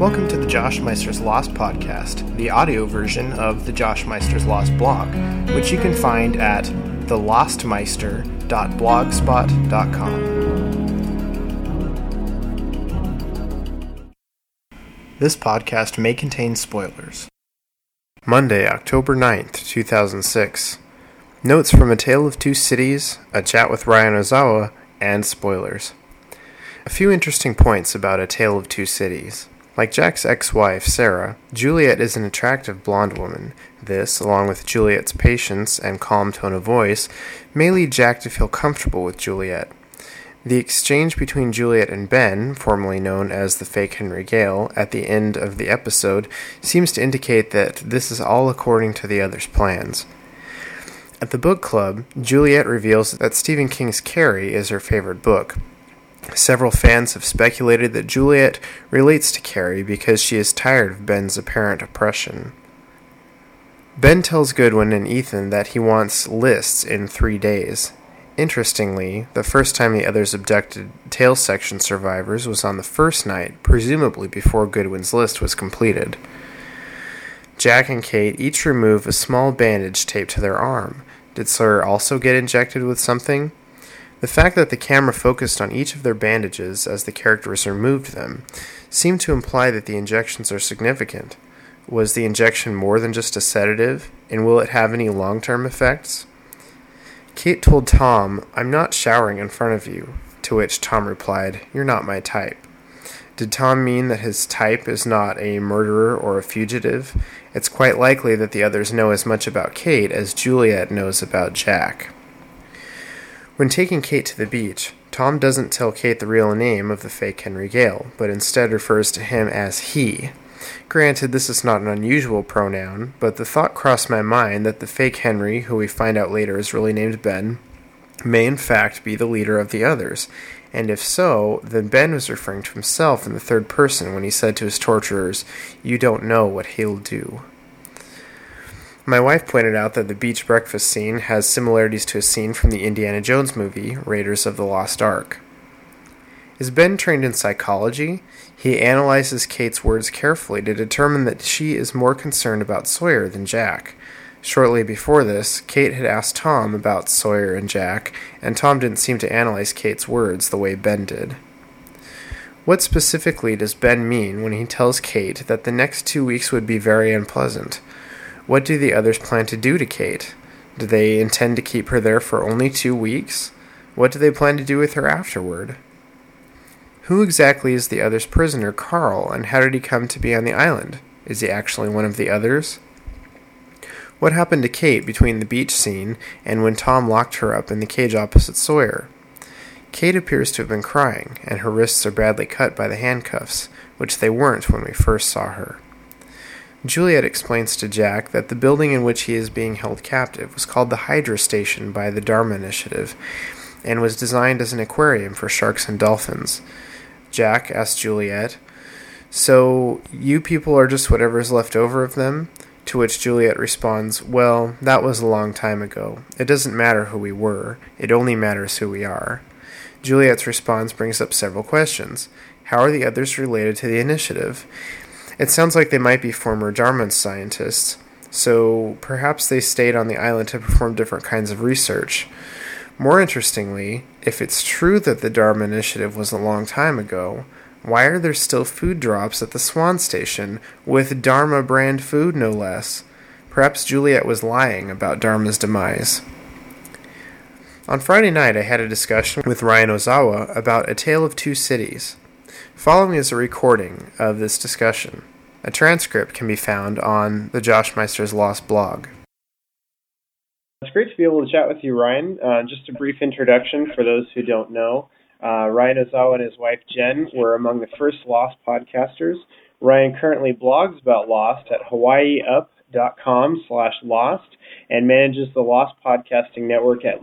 Welcome to the Josh Meister's Lost podcast, the audio version of the Josh Meister's Lost blog, which you can find at thelostmeister.blogspot.com. This podcast may contain spoilers. Monday, October 9th, 2006. Notes from A Tale of Two Cities, a chat with Ryan Ozawa, and spoilers. A few interesting points about A Tale of Two Cities. Like Jack's ex-wife, Sarah, Juliet is an attractive blonde woman. This, along with Juliet's patience and calm tone of voice, may lead Jack to feel comfortable with Juliet. The exchange between Juliet and Ben, formerly known as the fake Henry Gale, at the end of the episode, seems to indicate that this is all according to the other's plans. At the book club, Juliet reveals that Stephen King's Carrie is her favorite book. Several fans have speculated that Juliet relates to Carrie because she is tired of Ben's apparent oppression. Ben tells Goodwin and Ethan that he wants lists in 3 days. Interestingly, the first time the others abducted Tale Section survivors was on the first night, presumably before Goodwin's list was completed. Jack and Kate each remove a small bandage taped to their arm. Did Sawyer also get injected with something? The fact that the camera focused on each of their bandages as the characters removed them seemed to imply that the injections are significant. Was the injection more than just a sedative, and will it have any long-term effects? Kate told Tom, "I'm not showering in front of you," to which Tom replied, "You're not my type." Did Tom mean that his type is not a murderer or a fugitive? It's quite likely that the others know as much about Kate as Juliet knows about Jack. When taking Kate to the beach, Tom doesn't tell Kate the real name of the fake Henry Gale, but instead refers to him as he. Granted, this is not an unusual pronoun, but the thought crossed my mind that the fake Henry, who we find out later is really named Ben, may in fact be the leader of the others, and if so, then Ben was referring to himself in the third person when he said to his torturers, "You don't know what he'll do." My wife pointed out that the beach breakfast scene has similarities to a scene from the Indiana Jones movie, Raiders of the Lost Ark. Is Ben trained in psychology? He analyzes Kate's words carefully to determine that she is more concerned about Sawyer than Jack. Shortly before this, Kate had asked Tom about Sawyer and Jack, and Tom didn't seem to analyze Kate's words the way Ben did. What specifically does Ben mean when he tells Kate that the next 2 weeks would be very unpleasant? What do the others plan to do to Kate? Do they intend to keep her there for only 2 weeks? What do they plan to do with her afterward? Who exactly is the other's prisoner, Carl, and how did he come to be on the island? Is he actually one of the others? What happened to Kate between the beach scene and when Tom locked her up in the cage opposite Sawyer? Kate appears to have been crying, and her wrists are badly cut by the handcuffs, which they weren't when we first saw her. Juliet explains to Jack that the building in which he is being held captive was called the Hydra Station by the Dharma Initiative, and was designed as an aquarium for sharks and dolphins. Jack asks Juliet, "So, you people are just whatever's left over of them?" To which Juliet responds, "Well, that was a long time ago. It doesn't matter who we were. It only matters who we are." Juliet's response brings up several questions. How are the others related to the initiative? It sounds like they might be former Dharma scientists, so perhaps they stayed on the island to perform different kinds of research. More interestingly, if it's true that the Dharma Initiative was a long time ago, why are there still food drops at the Swan Station, with Dharma brand food no less? Perhaps Juliet was lying about Dharma's demise. On Friday night, I had a discussion with Ryan Ozawa about A Tale of Two Cities. Following is a recording of this discussion. A transcript can be found on the Josh Meister's Lost blog. It's great to be able to chat with you, Ryan. Just a brief introduction for those who don't know. Ryan Ozawa and his wife, Jen, were among the first Lost podcasters. Ryan currently blogs about Lost at hawaiiup.com/lost and manages the Lost Podcasting Network at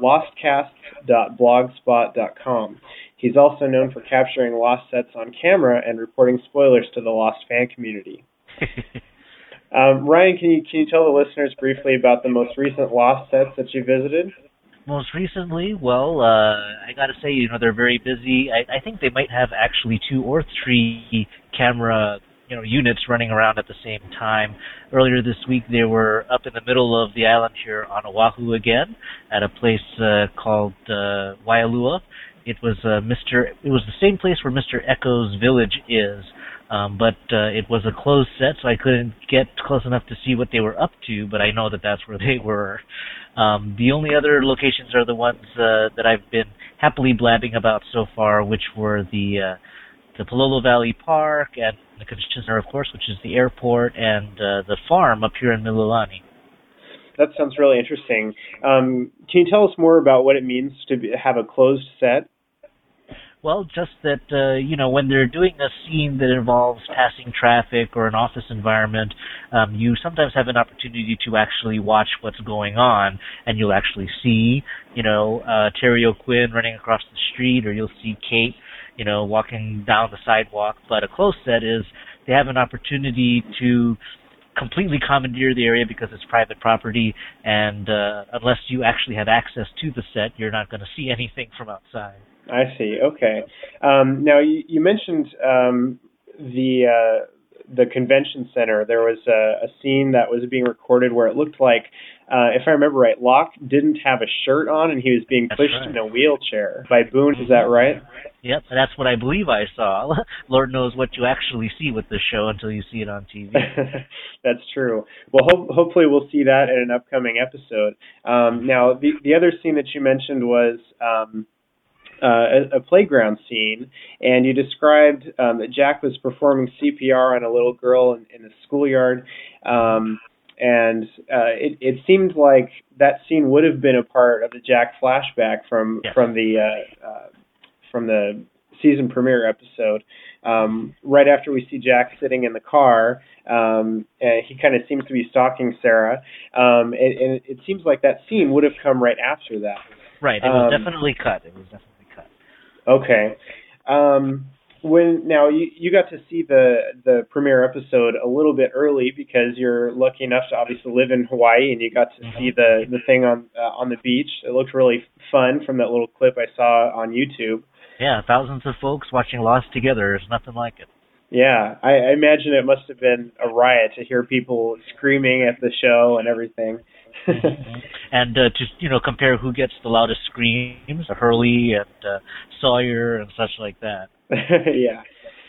lostcasts.blogspot.com. He's also known for capturing Lost sets on camera and reporting spoilers to the Lost fan community. Ryan, can you tell the listeners briefly about the most recent Lost sets that you visited? Most recently, well, I gotta say, they're very busy. I think they might have actually 2 or 3 camera units running around at the same time. Earlier this week, they were up in the middle of the island here on Oahu again, at a place called Waialua. It was It was the same place where Mr. Echo's village is, but it was a closed set, so I couldn't get close enough to see what they were up to. But I know that that's where they were. The only other locations are the ones that I've been happily blabbing about so far, which were the Palolo Valley Park and the convention center, of course, which is the airport, and the farm up here in Mililani. That sounds really interesting. Can you tell us more about what it means to have a closed set? Well, just that, when they're doing a scene that involves passing traffic or an office environment, you sometimes have an opportunity to actually watch what's going on, and you'll actually see, Terry O'Quinn running across the street, or you'll see Kate, walking down the sidewalk. But a closed set is they have an opportunity to completely commandeer the area because it's private property, and unless you actually have access to the set, you're not going to see anything from outside. I see. Okay. Now you mentioned the convention center. There was a scene that was being recorded where it looked like, if I remember right, Locke didn't have a shirt on and he was being pushed in a wheelchair by Boone. Is that right? Yep, that's what I believe I saw. Lord knows what you actually see with this show until you see it on TV. That's true. Well, hopefully we'll see that in an upcoming episode. Now, the other scene that you mentioned was a playground scene, and you described that Jack was performing CPR on a little girl in the schoolyard, and it seemed like that scene would have been a part of the Jack flashback from the season premiere episode. Right after we see Jack sitting in the car, he kind of seems to be stalking Sarah, and it seems like that scene would have come right after that. Right, it was definitely cut. Okay. When now you got to see the premiere episode a little bit early because you're lucky enough to obviously live in Hawaii, and you got to see the thing on the beach. It looked really fun from that little clip I saw on YouTube. Yeah, thousands of folks watching Lost together. There's nothing like it. Yeah, I imagine it must have been a riot to hear people screaming at the show and everything. And to compare who gets the loudest screams, Hurley and Sawyer and such like that. Yeah.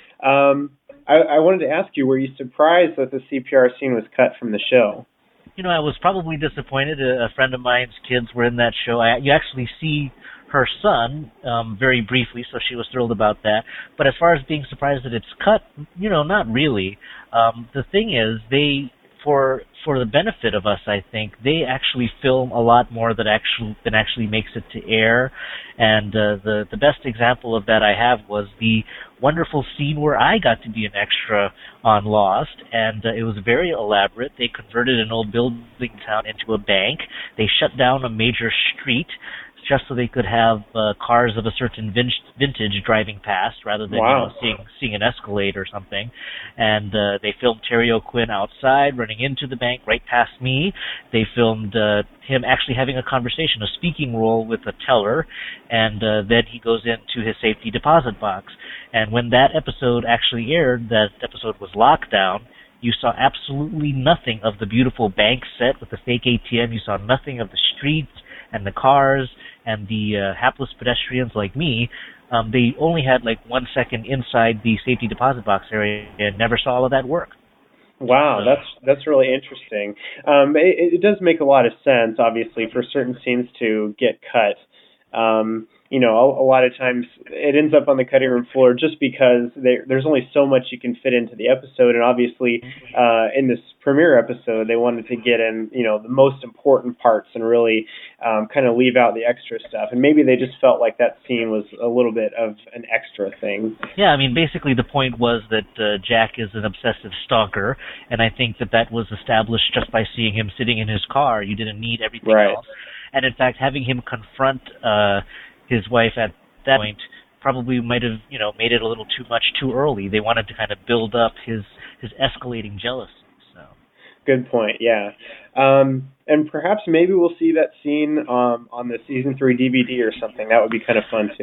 I wanted to ask you, were you surprised that the CPR scene was cut from the show? I was probably disappointed. A friend of mine's kids were in that show. You actually see her son very briefly, so she was thrilled about that. But as far as being surprised that it's cut, not really. The thing is, for the benefit of us, I think, they actually film a lot more than actually makes it to air. And the best example of that I have was the wonderful scene where I got to be an extra on Lost, and it was very elaborate. They converted an old building town into a bank. They shut down a major street just so they could have cars of a certain vintage driving past rather than seeing an Escalade or something. And they filmed Terry O'Quinn outside running into the bank right past me. They filmed him actually having a conversation, a speaking role with a teller, and then he goes into his safety deposit box. And when that episode actually aired, that episode was Lockdown, you saw absolutely nothing of the beautiful bank set with the fake ATM. You saw nothing of the streets and the cars and the hapless pedestrians like me. They only had 1 second inside the safety deposit box area and never saw all of that work. Wow, that's really interesting. It does make a lot of sense, obviously, for certain scenes to get cut. A lot of times it ends up on the cutting room floor just because there's only so much you can fit into the episode. And obviously, in this premiere episode, they wanted to get in, the most important parts and really kind of leave out the extra stuff. And maybe they just felt like that scene was a little bit of an extra thing. Yeah, basically the point was that Jack is an obsessive stalker. And I think that was established just by seeing him sitting in his car. You didn't need everything else. And in fact, having him confront his wife at that point probably might have, made it a little too much too early. They wanted to kind of build up his escalating jealousy. So. Good point, yeah. And perhaps maybe we'll see that scene on the season 3 DVD or something. That would be kind of fun too.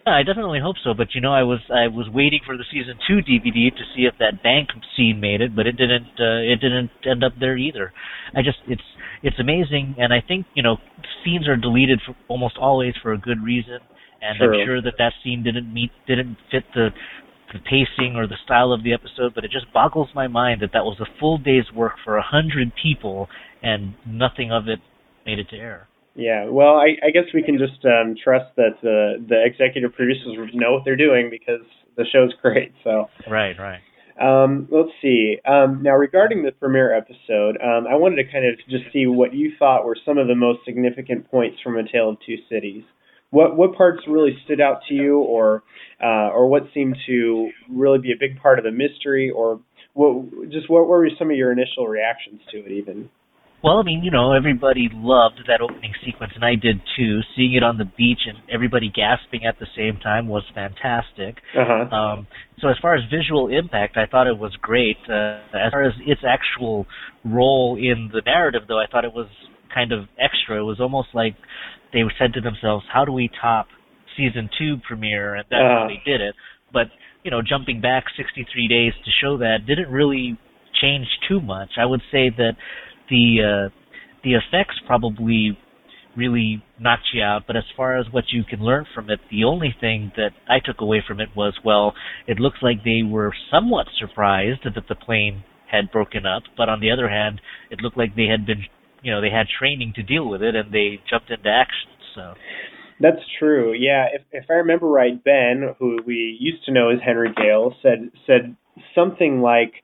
I definitely hope so. But I was waiting for the season 2 DVD to see if that bank scene made it, but it didn't. It didn't end up there either. It's amazing, and I think scenes are deleted for almost always for a good reason. And True. I'm sure that scene didn't fit the pacing or the style of the episode, but it just boggles my mind that was a full day's work for 100 people, and nothing of it made it to air. Yeah, well, I guess we can just trust that the executive producers know what they're doing because the show's great. So Right. Let's see. Now, regarding the premiere episode, I wanted to kind of just see what you thought were some of the most significant points from A Tale of Two Cities. What parts really stood out to you, or what seemed to really be a big part of the mystery, or what were some of your initial reactions to it, even? Well, I mean, everybody loved that opening sequence, and I did too. Seeing it on the beach and everybody gasping at the same time was fantastic. Uh-huh. So as far as visual impact, I thought it was great. As far as its actual role in the narrative, though, I thought it was kind of extra. It was almost like they said to themselves, how do we top season 2 premiere? And that's how they did it. But, jumping back 63 days to show that didn't really change too much. I would say that the effects probably really knocked you out, but as far as what you can learn from it, the only thing that I took away from it was, well, it looks like they were somewhat surprised that the plane had broken up, but on the other hand, it looked like they had been, they had training to deal with it, and they jumped into action, so... That's true. Yeah, if I remember right, Ben, who we used to know as Henry Gale, said something like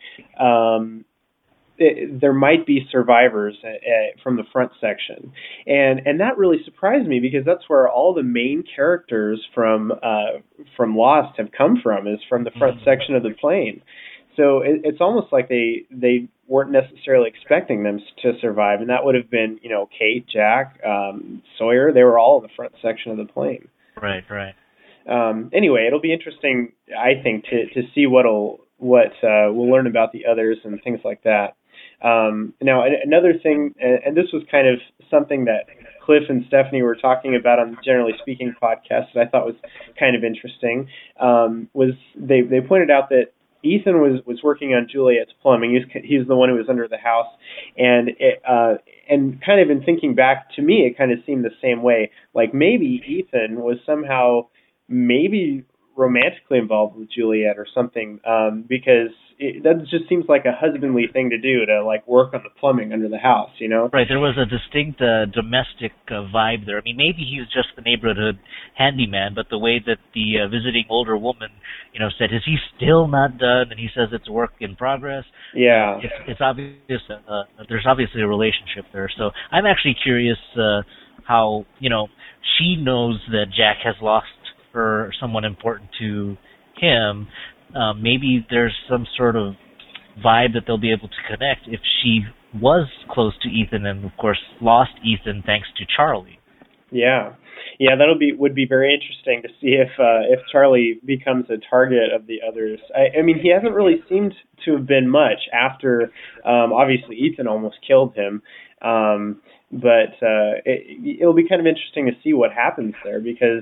there might be survivors from the front section, and that really surprised me because that's where all the main characters from Lost have come from, is from the front section of the plane. So it's almost like they weren't necessarily expecting them to survive, and that would have been Kate, Jack, Sawyer. They were all in the front section of the plane. Right. Anyway, it'll be interesting, I think, to see what we'll learn about the others and things like that. Now, another thing, and this was kind of something that Cliff and Stephanie were talking about on the Generally Speaking podcast that I thought was kind of interesting, was they pointed out that Ethan was working on Juliet's plumbing. He's the one who was under the house, and kind of in thinking back, to me, it kind of seemed the same way. Like maybe Ethan was somehow maybe romantically involved with Juliet or something, because that just seems like a husbandly thing to do, to like work on the plumbing under the house, Right. There was a distinct domestic vibe there. I mean, maybe he's just the neighborhood handyman, but the way that the visiting older woman, said, "Is he still not done?" and he says it's a work in progress. Yeah, it's obvious. There's obviously a relationship there. So I'm actually curious how she knows that Jack has lost her someone important to him. Maybe there's some sort of vibe that they'll be able to connect if she was close to Ethan and, of course, lost Ethan thanks to Charlie. Yeah, would be very interesting to see if Charlie becomes a target of the others. I mean, he hasn't really seemed to have been much after, obviously, Ethan almost killed him. But it'll be kind of interesting to see what happens there, because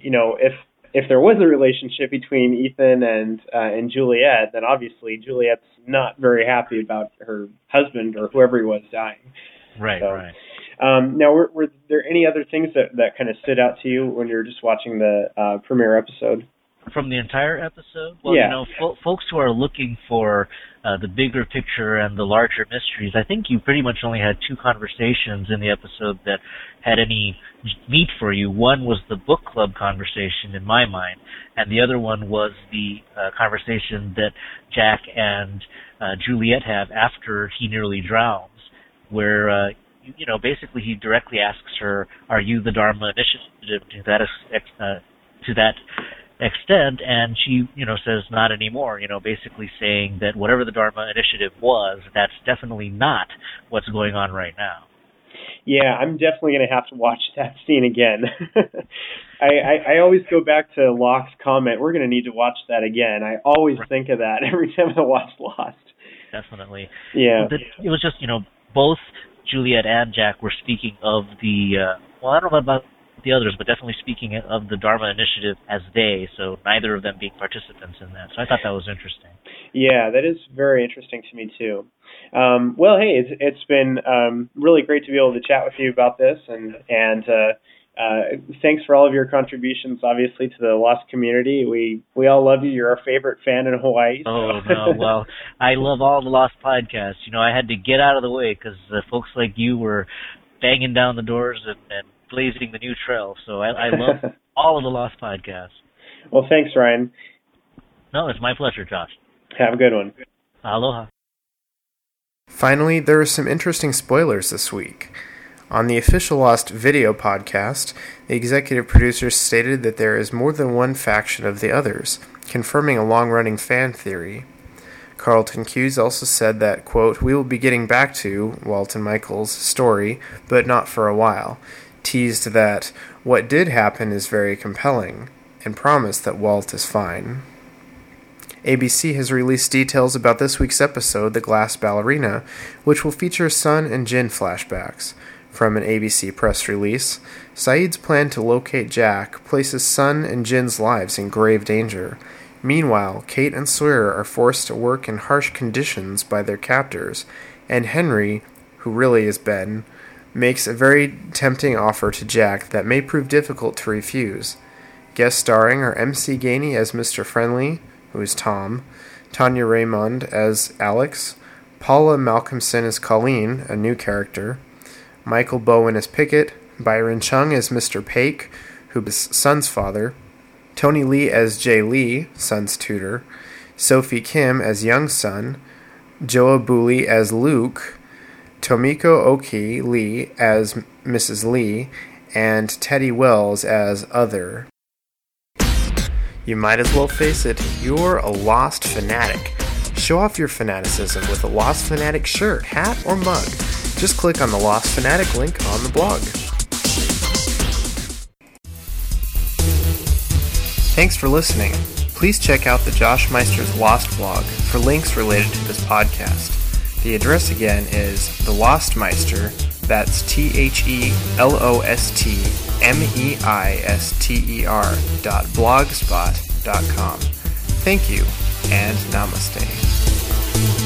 if there was a relationship between Ethan and Juliet, then obviously Juliet's not very happy about her husband or whoever he was dying. Right. Now, were there any other things that kind of stood out to you when you were just watching the premiere episode? From the entire episode? Well, yeah. Folks who are looking for the bigger picture and the larger mysteries, I think you pretty much only had 2 conversations in the episode that had any meat for you. One was the book club conversation, in my mind, and the other one was the conversation that Jack and Juliet have after he nearly drowns, where basically he directly asks her, "Are you the Dharma Initiative?" to that extent, and she, says not anymore, basically saying that whatever the Dharma Initiative was, that's definitely not what's going on right now. Yeah, I'm definitely going to have to watch that scene again. I always go back to Locke's comment, we're going to need to watch that again. I always think of that every time I watch Lost. Definitely. Yeah. It was just, both Juliet and Jack were speaking of the, I don't know about the others, but definitely speaking of the Dharma Initiative as they, so neither of them being participants in that. So I thought that was interesting. Yeah, that is very interesting to me too. Well, hey, it's been really great to be able to chat with you about this, and thanks for all of your contributions, obviously, to the Lost community. We all love you. You're our favorite fan in Hawaii. So. Oh, no. Well, I love all the Lost podcasts. You know, I had to get out of the way because folks like you were banging down the doors and blazing the new trail. So I love all of the Lost podcasts. Well, thanks, Ryan. No, it's my pleasure, Josh. Have a good one. Aloha. Finally, there are some interesting spoilers this week. On the official Lost video podcast, the executive producers stated that there is more than one faction of the others, confirming a long-running fan theory. Carlton Cuse also said that, quote, "We will be getting back to Walt and Michael's story, but not for a while," teased that what did happen is very compelling, and promised that Walt is fine. ABC has released details about this week's episode, The Glass Ballerina, which will feature Sun and Jin flashbacks. From an ABC press release, Saeed's plan to locate Jack places Sun and Jin's lives in grave danger. Meanwhile, Kate and Sawyer are forced to work in harsh conditions by their captors, and Henry, who really is Ben, makes a very tempting offer to Jack that may prove difficult to refuse. Guest starring are MC Gainey as Mr. Friendly, who is Tom, Tanya Raymond as Alex, Paula Malcolmson as Colleen, a new character, Michael Bowen as Pickett, Byron Chung as Mr. Paik, who is Sun's father, Tony Lee as Jay Lee, Sun's tutor, Sophie Kim as young Sun, Joa Booley as Luke, Tomiko Oki Lee as Mrs. Lee, and Teddy Wells as Other. You might as well face it, you're a Lost fanatic. Show off your fanaticism with a Lost Fanatic shirt, hat, or mug. Just click on the Lost Fanatic link on the blog. Thanks for listening. Please check out the Josh Meister's Lost blog for links related to this podcast. The address again is The Lost Meister, that's TheLostMeister.blogspot.com. Thank you, and namaste.